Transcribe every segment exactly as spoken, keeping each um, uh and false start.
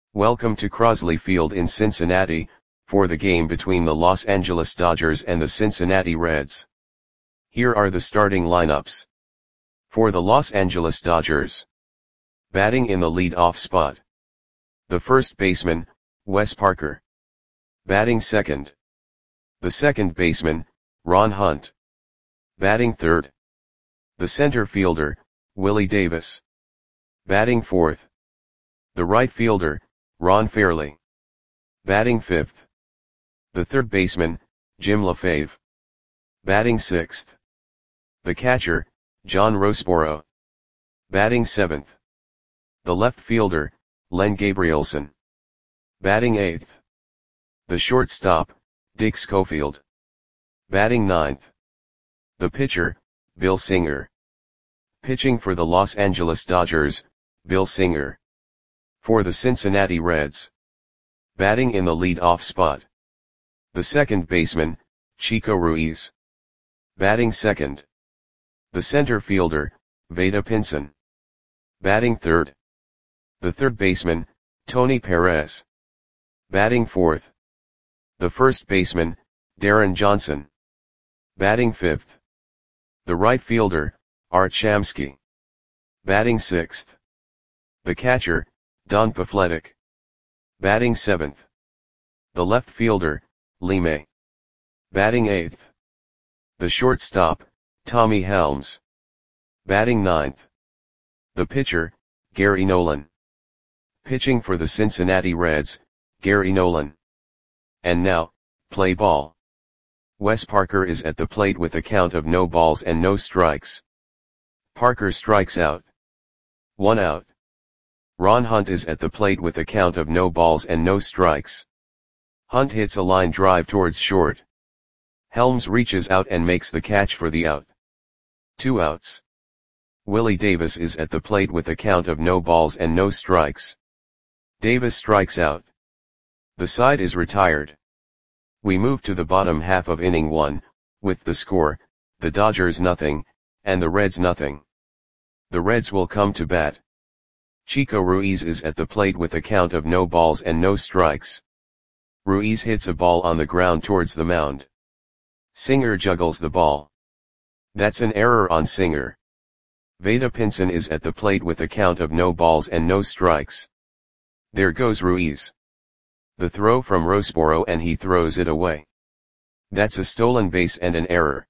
Welcome to Crosley Field in Cincinnati, for the game between the Los Angeles Dodgers and the Cincinnati Reds. Here are the starting lineups. For the Los Angeles Dodgers. Batting in the lead-off spot. The first baseman, Wes Parker. Batting second. The second baseman, Ron Hunt. Batting third. The center fielder, Willie Davis. Batting fourth. The right fielder, Ron Fairly. Batting fifth. The third baseman, Jim LaFave. Batting sixth. The catcher, John Roseboro. Batting seventh. The left fielder, Len Gabrielson. Batting eighth. The shortstop, Dick Schofield. Batting ninth. The pitcher, Bill Singer. Pitching for the Los Angeles Dodgers, Bill Singer. For the Cincinnati Reds. Batting in the lead-off spot. The second baseman, Chico Ruiz. Batting second. The center fielder, Vada Pinson. Batting third. The third baseman, Tony Perez. Batting fourth. The first baseman, Darren Johnson. Batting fifth. The right fielder, Art Shamsky. Batting sixth. The catcher, Don Pafletic. Batting seventh. The left fielder, Lee May. Batting eighth. The shortstop, Tommy Helms. Batting ninth. The pitcher, Gary Nolan. Pitching for the Cincinnati Reds, Gary Nolan. And now, play ball. Wes Parker is at the plate with a count of no balls and no strikes. Parker strikes out. One out. Ron Hunt is at the plate with a count of no balls and no strikes. Hunt hits a line drive towards short. Helms reaches out and makes the catch for the out. Two outs. Willie Davis is at the plate with a count of no balls and no strikes. Davis strikes out. The side is retired. We move to the bottom half of inning one, with the score, the Dodgers nothing, and the Reds nothing. The Reds will come to bat. Chico Ruiz is at the plate with a count of no balls and no strikes. Ruiz hits a ball on the ground towards the mound. Singer juggles the ball. That's an error on Singer. Vada Pinson is at the plate with a count of no balls and no strikes. There goes Ruiz. The throw from Roseboro and he throws it away. That's a stolen base and an error.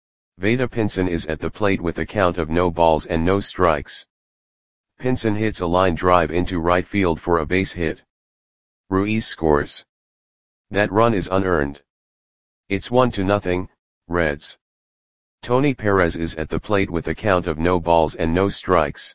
Vada Pinson is at the plate with a count of no balls and no strikes. Pinson hits a line drive into right field for a base hit. Ruiz scores. That run is unearned. It's one to nothing, Reds. Tony Perez is at the plate with a count of no balls and no strikes.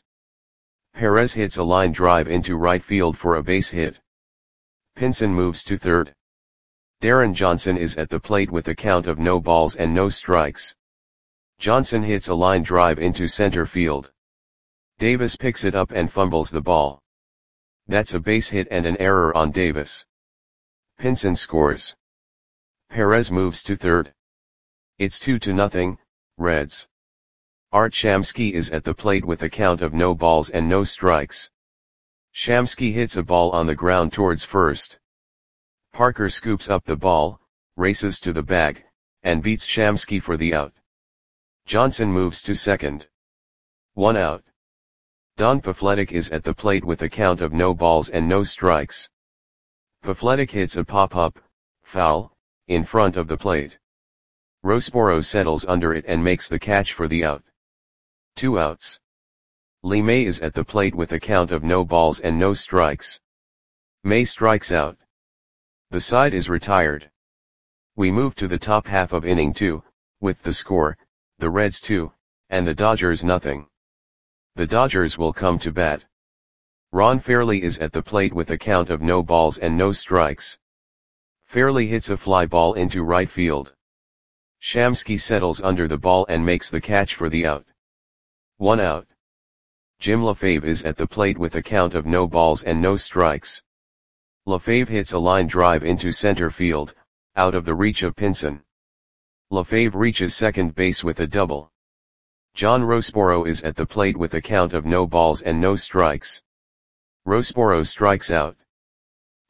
Perez hits a line drive into right field for a base hit. Pinson moves to third. Darren Johnson is at the plate with a count of no balls and no strikes. Johnson hits a line drive into center field. Davis picks it up and fumbles the ball. That's a base hit and an error on Davis. Pinson scores. Perez moves to third. It's two to nothing, Reds. Art Shamsky is at the plate with a count of no balls and no strikes. Shamsky hits a ball on the ground towards first. Parker scoops up the ball, races to the bag, and beats Shamsky for the out. Johnson moves to second. One out. Don Pafletic is at the plate with a count of no balls and no strikes. Pafletic hits a pop-up, foul, in front of the plate. Roseboro settles under it and makes the catch for the out. Two outs. Lee May is at the plate with a count of no balls and no strikes. May strikes out. The side is retired. We move to the top half of inning two, with the score, the Reds two, and the Dodgers nothing. The Dodgers will come to bat. Ron Fairly is at the plate with a count of no balls and no strikes. Fairly hits a fly ball into right field. Shamsky settles under the ball and makes the catch for the out. One out. Jim LaFave is at the plate with a count of no balls and no strikes. LaFave hits a line drive into center field, out of the reach of Pinson. LaFave reaches second base with a double. John Roseboro is at the plate with a count of no balls and no strikes. Roseboro strikes out.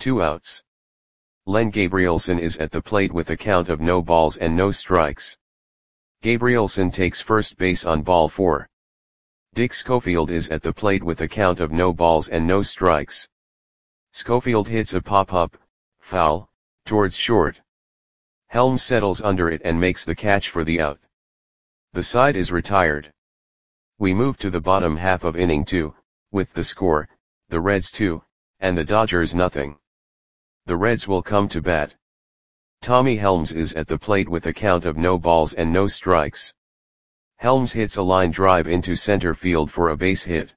Two outs. Len Gabrielson is at the plate with a count of no balls and no strikes. Gabrielson takes first base on ball four. Dick Schofield is at the plate with a count of no balls and no strikes. Schofield hits a pop-up, foul, towards short. Helms settles under it and makes the catch for the out. The side is retired. We move to the bottom half of inning two, with the score, the Reds two, and the Dodgers nothing. The Reds will come to bat. Tommy Helms is at the plate with a count of no balls and no strikes. Helms hits a line drive into center field for a base hit.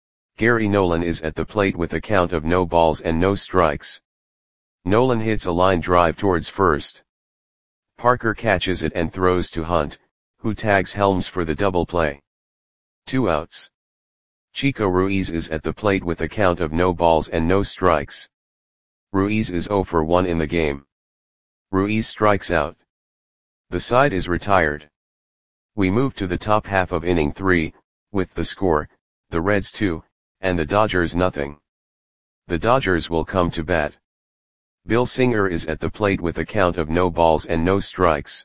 Gary Nolan is at the plate with a count of no balls and no strikes. Nolan hits a line drive towards first. Parker catches it and throws to Hunt, who tags Helms for the double play. Two outs. Chico Ruiz is at the plate with a count of no balls and no strikes. Ruiz is oh for one in the game. Ruiz strikes out. The side is retired. We move to the top half of inning three, with the score, the Reds two, and the Dodgers nothing. The Dodgers will come to bat. Bill Singer is at the plate with a count of no balls and no strikes.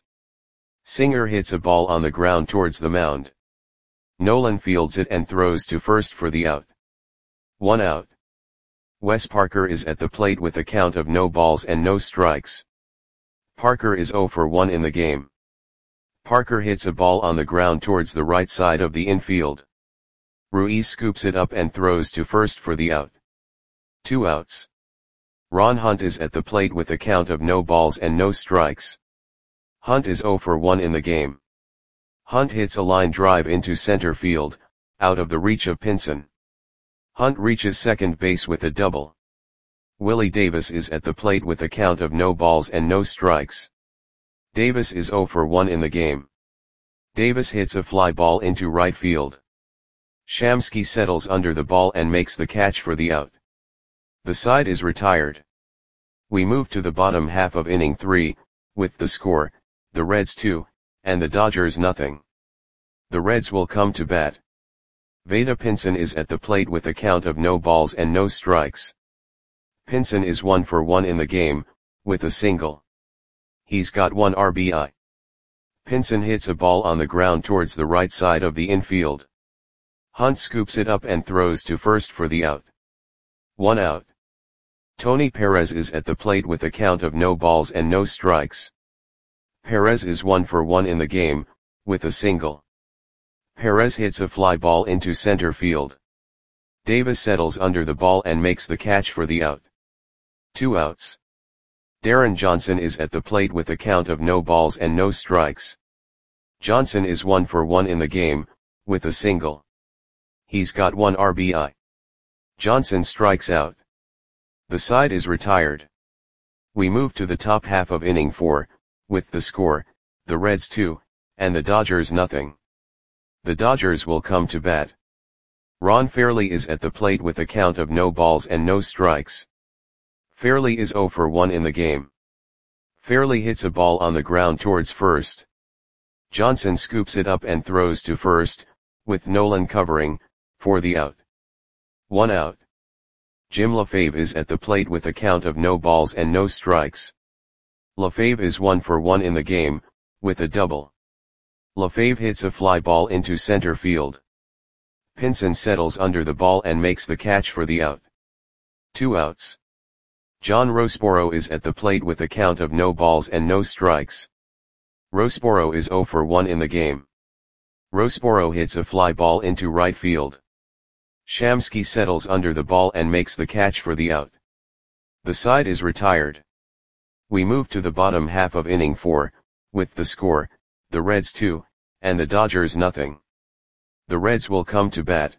Singer hits a ball on the ground towards the mound. Nolan fields it and throws to first for the out. One out. Wes Parker is at the plate with a count of no balls and no strikes. Parker is oh for one in the game. Parker hits a ball on the ground towards the right side of the infield. Ruiz scoops it up and throws to first for the out. Two outs. Ron Hunt is at the plate with a count of no balls and no strikes. Hunt is oh for one in the game. Hunt hits a line drive into center field, out of the reach of Pinson. Hunt reaches second base with a double. Willie Davis is at the plate with a count of no balls and no strikes. Davis is oh for one in the game. Davis hits a fly ball into right field. Shamsky settles under the ball and makes the catch for the out. The side is retired. We move to the bottom half of inning three, with the score, the Reds two, and the Dodgers nothing. The Reds will come to bat. Vada Pinson is at the plate with a count of no balls and no strikes. Pinson is one for one in the game, with a single. He's got one R B I. Pinson hits a ball on the ground towards the right side of the infield. Hunt scoops it up and throws to first for the out. One out. Tony Perez is at the plate with a count of no balls and no strikes. Perez is one for one in the game, with a single. Perez hits a fly ball into center field. Davis settles under the ball and makes the catch for the out. Two outs. Darren Johnson is at the plate with a count of no balls and no strikes. Johnson is one for one in the game, with a single. He's got one R B I. Johnson strikes out. The side is retired. We move to the top half of inning four, with the score, the Reds two, and the Dodgers nothing. The Dodgers will come to bat. Ron Fairly is at the plate with a count of no balls and no strikes. Fairly is oh for one in the game. Fairly hits a ball on the ground towards first. Johnson scoops it up and throws to first, with Nolan covering, for the out. One out. Jim LaFave is at the plate with a count of no balls and no strikes. LaFave is one for one in the game, with a double. LaFave hits a fly ball into center field. Pinson settles under the ball and makes the catch for the out. Two outs. John Roseboro is at the plate with a count of no balls and no strikes. Roseboro is oh for one in the game. Roseboro hits a fly ball into right field. Shamsky settles under the ball and makes the catch for the out. The side is retired. We move to the bottom half of inning four, with the score, the Reds two, and the Dodgers nothing. The Reds will come to bat.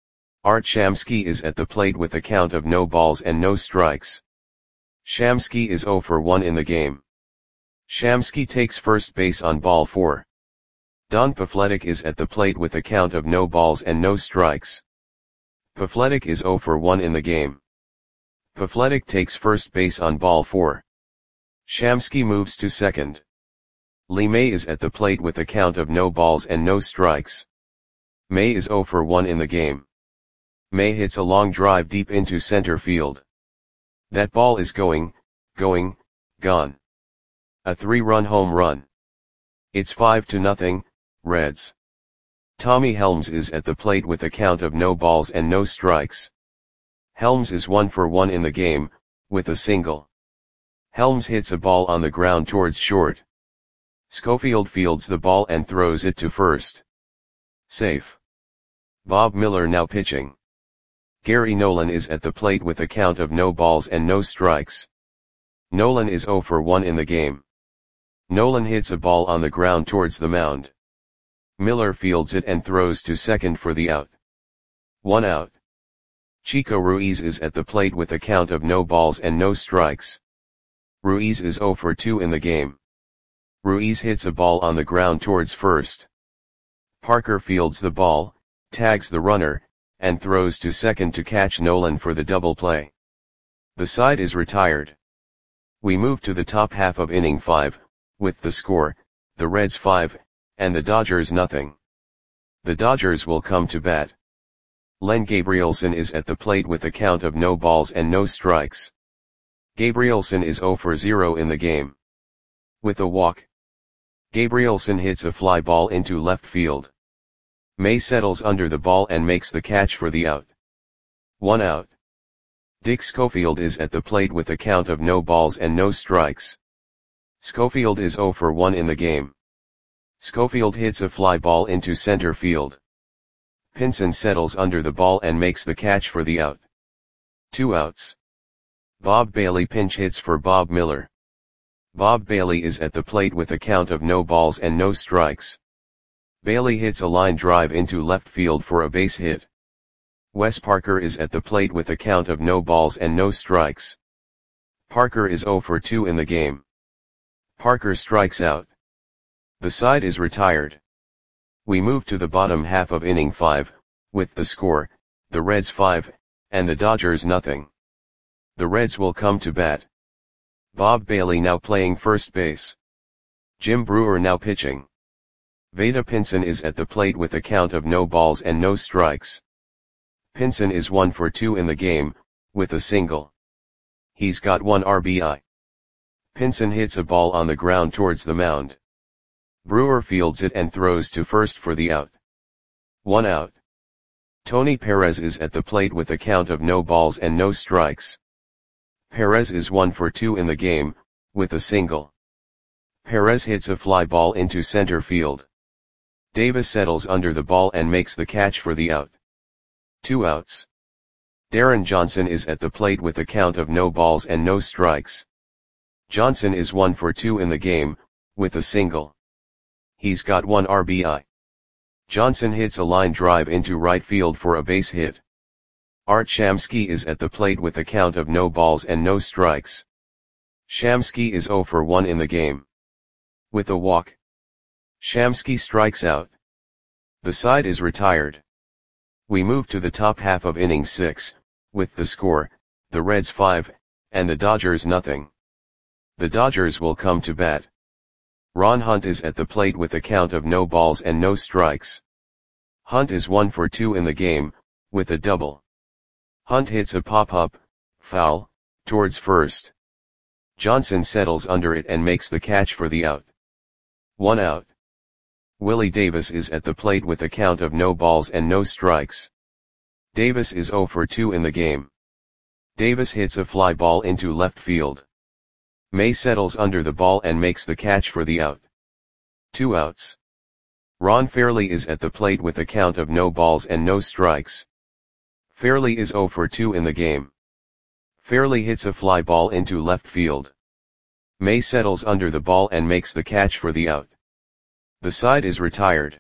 Art Shamsky is at the plate with a count of no balls and no strikes. Shamsky is oh for one in the game. Shamsky takes first base on ball four. Don Pafletic is at the plate with a count of no balls and no strikes. Pafletic is oh for one in the game. Pafletic takes first base on ball four. Shamsky moves to second. Lee May is at the plate with a count of no balls and no strikes. May is oh for one in the game. May hits a long drive deep into center field. That ball is going, going, gone. A three-run home run. It's five to nothing, Reds. Tommy Helms is at the plate with a count of no balls and no strikes. Helms is one for one in the game, with a single. Helms hits a ball on the ground towards short. Schofield fields the ball and throws it to first. Safe. Bob Miller now pitching. Gary Nolan is at the plate with a count of no balls and no strikes. Nolan is zero for one in the game. Nolan hits a ball on the ground towards the mound. Miller fields it and throws to second for the out. One out. Chico Ruiz is at the plate with a count of no balls and no strikes. Ruiz is zero for two in the game. Ruiz hits a ball on the ground towards first. Parker fields the ball, tags the runner, and throws to second to catch Nolan for the double play. The side is retired. We move to the top half of inning five, with the score, the Reds five, and the Dodgers nothing. The Dodgers will come to bat. Len Gabrielson is at the plate with a count of no balls and no strikes. Gabrielson is zero for zero in the game. With a walk, Gabrielson hits a fly ball into left field. May settles under the ball and makes the catch for the out. One out. Dick Schofield is at the plate with a count of no balls and no strikes. Schofield is zero for one in the game. Schofield hits a fly ball into center field. Pinson settles under the ball and makes the catch for the out. Two outs. Bob Bailey pinch hits for Bob Miller. Bob Bailey is at the plate with a count of no balls and no strikes. Bailey hits a line drive into left field for a base hit. Wes Parker is at the plate with a count of no balls and no strikes. Parker is zero for two in the game. Parker strikes out. The side is retired. We move to the bottom half of inning five, with the score, the Reds five, and the Dodgers nothing. The Reds will come to bat. Bob Bailey now playing first base. Jim Brewer now pitching. Vada Pinson is at the plate with a count of no balls and no strikes. Pinson is one for two in the game, with a single. He's got one R B I. Pinson hits a ball on the ground towards the mound. Brewer fields it and throws to first for the out. One out. Tony Perez is at the plate with a count of no balls and no strikes. Perez is one for two in the game, with a single. Perez hits a fly ball into center field. Davis settles under the ball and makes the catch for the out. Two outs. Darren Johnson is at the plate with a count of no balls and no strikes. Johnson is one for two in the game, with a single. He's got one R B I. Johnson hits a line drive into right field for a base hit. Art Shamsky is at the plate with a count of no balls and no strikes. Shamsky is zero for one in the game. With a walk, Shamsky strikes out. The side is retired. We move to the top half of inning six, with the score, the Reds five, and the Dodgers nothing. The Dodgers will come to bat. Ron Hunt is at the plate with a count of no balls and no strikes. Hunt is one for two in the game, with a double. Hunt hits a pop-up, foul, towards first. Johnson settles under it and makes the catch for the out. One out. Willie Davis is at the plate with a count of no balls and no strikes. Davis is zero for two in the game. Davis hits a fly ball into left field. May settles under the ball and makes the catch for the out. Two outs. Ron Fairley is at the plate with a count of no balls and no strikes. Fairley is zero for two in the game. Fairley hits a fly ball into left field. May settles under the ball and makes the catch for the out. The side is retired.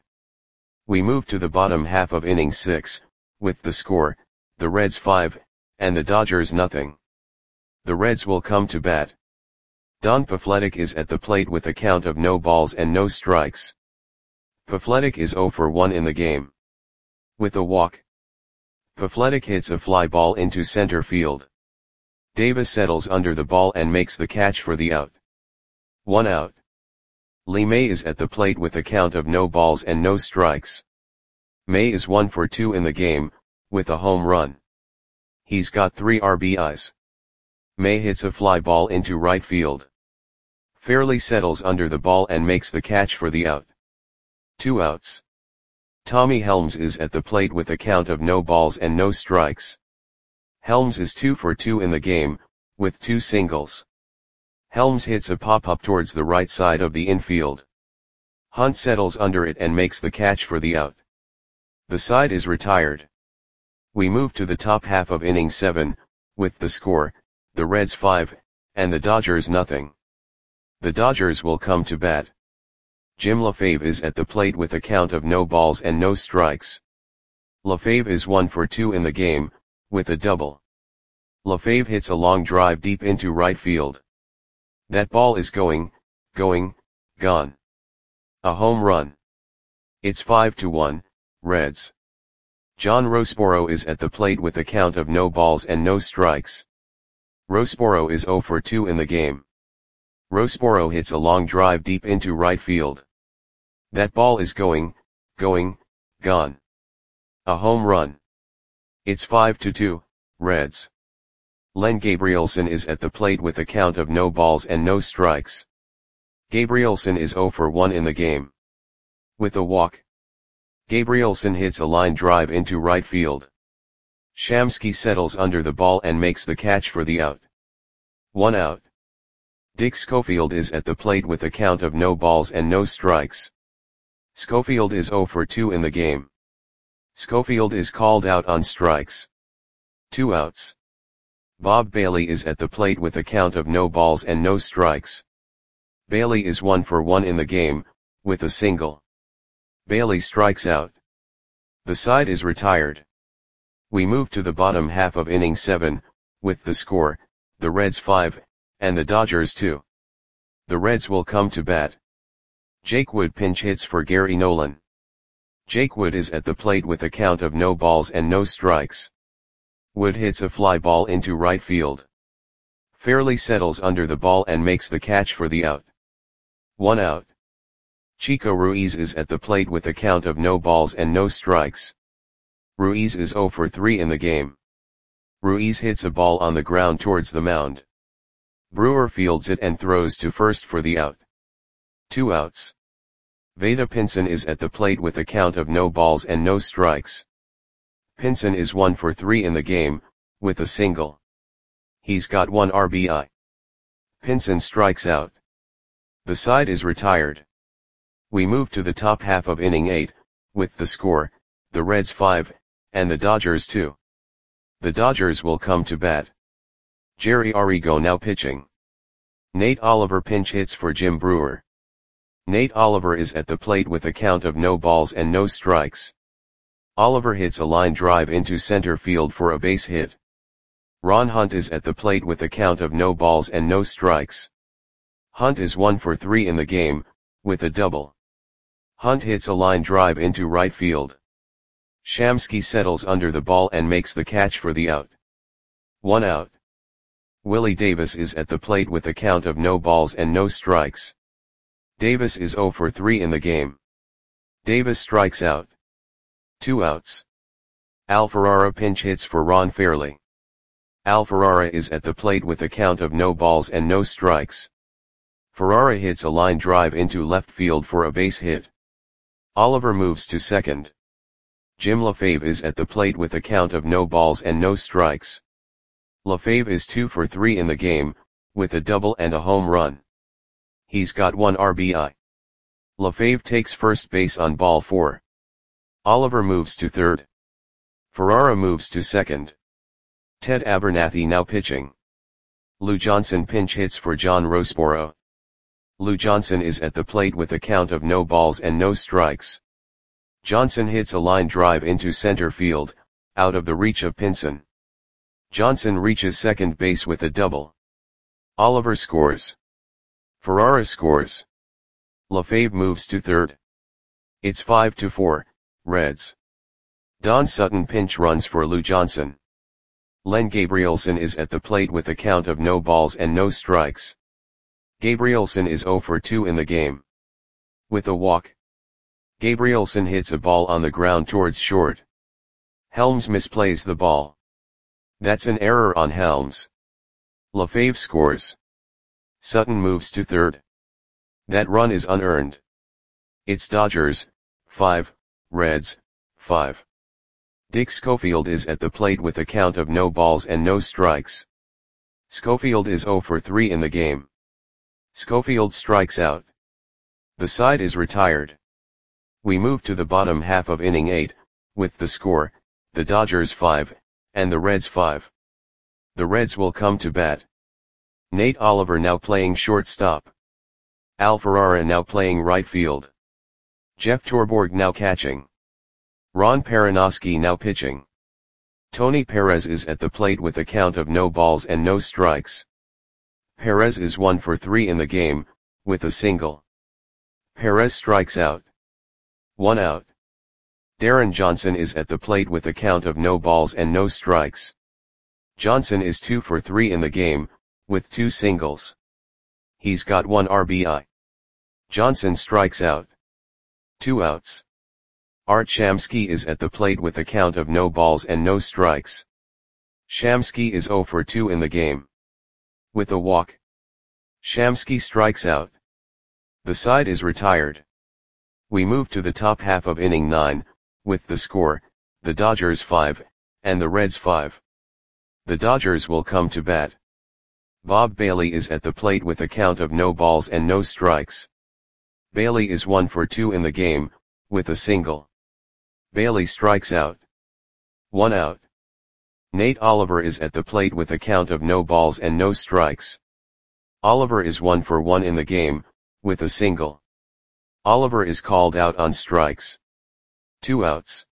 We move to the bottom half of inning six, with the score, the Reds five, and the Dodgers nothing. The Reds will come to bat. Don Pafletic is at the plate with a count of no balls and no strikes. Pafletic is zero for one in the game. With a walk, Pafletic hits a fly ball into center field. Davis settles under the ball and makes the catch for the out. One out. Lee May is at the plate with a count of no balls and no strikes. May is one for two in the game, with a home run. He's got three R B Is. May hits a fly ball into right field. Fairly settles under the ball and makes the catch for the out. Two outs. Tommy Helms is at the plate with a count of no balls and no strikes. Helms is two for two in the game, with two singles. Helms hits a pop-up towards the right side of the infield. Hunt settles under it and makes the catch for the out. The side is retired. We move to the top half of inning seven, with the score, the Reds five, and the Dodgers nothing. The Dodgers will come to bat. Jim LaFave is at the plate with a count of no balls and no strikes. LaFave is one for two in the game, with a double. LaFave hits a long drive deep into right field. That ball is going, going, gone. A home run. It's five to one, Reds. John Roseboro is at the plate with a count of no balls and no strikes. Roseboro is zero for two in the game. Roseboro hits a long drive deep into right field. That ball is going, going, gone. A home run. It's five to two, Reds. Len Gabrielson is at the plate with a count of no balls and no strikes. Gabrielson is zero for one in the game. With a walk. Gabrielson hits a line drive into right field. Shamsky settles under the ball and makes the catch for the out. One out. Dick Schofield is at the plate with a count of no balls and no strikes. Schofield is zero for two in the game. Schofield is called out on strikes. Two outs. Bob Bailey is at the plate with a count of no balls and no strikes. Bailey is one for one in the game, with a single. Bailey strikes out. The side is retired. We move to the bottom half of inning seven, with the score, the Reds five, and the Dodgers two. The Reds will come to bat. Jake Wood pinch hits for Gary Nolan. Jake Wood is at the plate with a count of no balls and no strikes. Wood hits a fly ball into right field. Fairly settles under the ball and makes the catch for the out. One out. Chico Ruiz is at the plate with a count of no balls and no strikes. Ruiz is zero for three in the game. Ruiz hits a ball on the ground towards the mound. Brewer fields it and throws to first for the out. Two outs. Vada Pinson is at the plate with a count of no balls and no strikes. Pinson is one for three in the game, with a single. He's got one R B I. Pinson strikes out. The side is retired. We move to the top half of inning eight, with the score, the Reds five, and the Dodgers two. The Dodgers will come to bat. Jerry Arrigo now pitching. Nate Oliver pinch hits for Jim Brewer. Nate Oliver is at the plate with a count of no balls and no strikes. Oliver hits a line drive into center field for a base hit. Ron Hunt is at the plate with a count of no balls and no strikes. Hunt is one for three in the game, with a double. Hunt hits a line drive into right field. Shamsky settles under the ball and makes the catch for the out. One out. Willie Davis is at the plate with a count of no balls and no strikes. Davis is zero for three in the game. Davis strikes out. Two outs. Al Ferrara pinch hits for Ron Fairly. Al Ferrara is at the plate with a count of no balls and no strikes. Ferrara hits a line drive into left field for a base hit. Oliver moves to second. Jim LaFave is at the plate with a count of no balls and no strikes. LaFave is two for three in the game, with a double and a home run. He's got one R B I. LaFave takes first base on ball four. Oliver moves to third. Ferrara moves to second. Ted Abernathy now pitching. Lou Johnson pinch hits for John Roseboro. Lou Johnson is at the plate with a count of no balls and no strikes. Johnson hits a line drive into center field, out of the reach of Pinson. Johnson reaches second base with a double. Oliver scores. Ferrara scores. LaFave moves to third. It's five to four, Reds. Don Sutton pinch runs for Lou Johnson. Len Gabrielson is at the plate with a count of no balls and no strikes. Gabrielson is zero for two in the game. With a walk. Gabrielson hits a ball on the ground towards short. Helms misplays the ball. That's an error on Helms. LaFave scores. Sutton moves to third. That run is unearned. It's Dodgers, five, Reds, five. Dick Schofield is at the plate with a count of no balls and no strikes. Schofield is zero for three in the game. Schofield strikes out. The side is retired. We move to the bottom half of inning eight, with the score, the Dodgers five, and the Reds five. The Reds will come to bat. Nate Oliver now playing shortstop. Al Ferrara now playing right field. Jeff Torborg now catching. Ron Perinoski now pitching. Tony Perez is at the plate with a count of no balls and no strikes. Perez is one for three in the game, with a single. Perez strikes out. One out. Darren Johnson is at the plate with a count of no balls and no strikes. Johnson is two for three in the game, with two singles. He's got one R B I. Johnson strikes out. Two outs. Art Shamsky is at the plate with a count of no balls and no strikes. Shamsky is zero for two in the game. With a walk. Shamsky strikes out. The side is retired. We move to the top half of inning nine, with the score, the Dodgers five, and the Reds five. The Dodgers will come to bat. Bob Bailey is at the plate with a count of no balls and no strikes. Bailey is one for two in the game, with a single. Bailey strikes out. One out. Nate Oliver is at the plate with a count of no balls and no strikes. Oliver is one for one in the game, with a single. Oliver is called out on strikes. Two outs.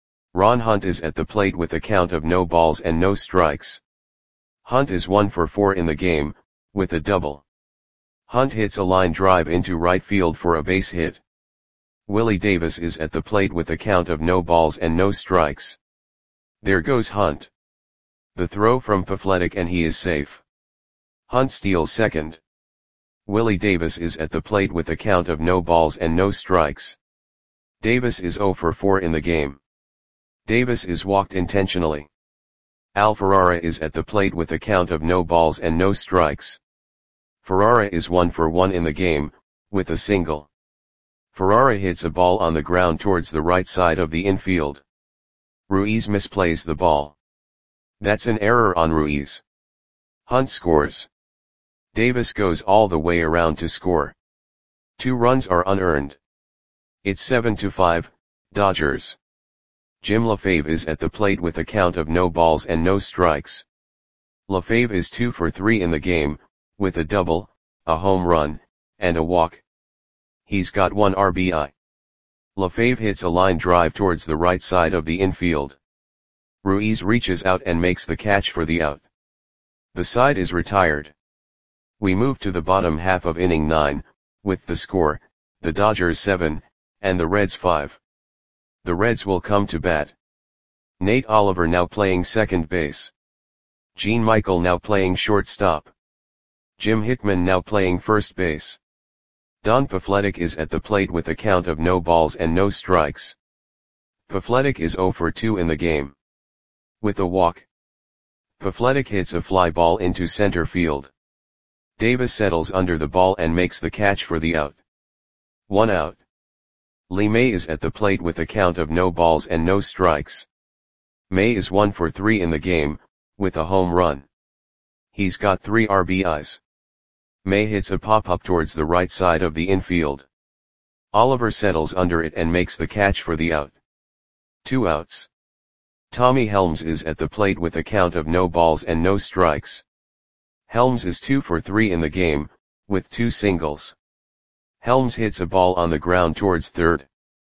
Ron Hunt is at the plate with a count of no balls and no strikes. Hunt is one for four in the game, with a double. Hunt hits a line drive into right field for a base hit. Willie Davis is at the plate with a count of no balls and no strikes. There goes Hunt. The throw from Pafletic and he is safe. Hunt steals second. Willie Davis is at the plate with a count of no balls and no strikes. Davis is zero for four in the game. Davis is walked intentionally. Al Ferrara is at the plate with a count of no balls and no strikes. Ferrara is one for one in the game, with a single. Ferrara hits a ball on the ground towards the right side of the infield. Ruiz misplays the ball. That's an error on Ruiz. Hunt scores. Davis goes all the way around to score. Two runs are unearned. It's seven to five, Dodgers. Jim LaFave is at the plate with a count of no balls and no strikes. LaFave is two for three in the game, with a double, a home run, and a walk. He's got one R B I. LaFave hits a line drive towards the right side of the infield. Ruiz reaches out and makes the catch for the out. The side is retired. We move to the bottom half of inning nine, with the score, the Dodgers seven, and the Reds five. The Reds will come to bat. Nate Oliver now playing second base. Gene Michael now playing shortstop. Jim Hickman now playing first base. Don Pafletic is at the plate with a count of no balls and no strikes. Pafletic is zero for two in the game. With a walk. Pafletic hits a fly ball into center field. Davis settles under the ball and makes the catch for the out. One out. Lee May is at the plate with a count of no balls and no strikes. May is one for three in the game, with a home run. He's got three R B Is. May hits a pop-up towards the right side of the infield. Oliver settles under it and makes the catch for the out. Two outs. Tommy Helms is at the plate with a count of no balls and no strikes. Helms is two for three in the game, with two singles. Helms hits a ball on the ground towards third.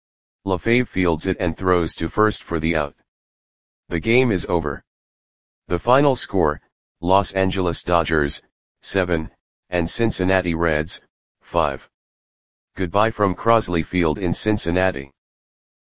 LaFave fields it and throws to first for the out. The game is over. The final score, Los Angeles Dodgers, seven, and Cincinnati Reds, five. Goodbye from Crosley Field in Cincinnati.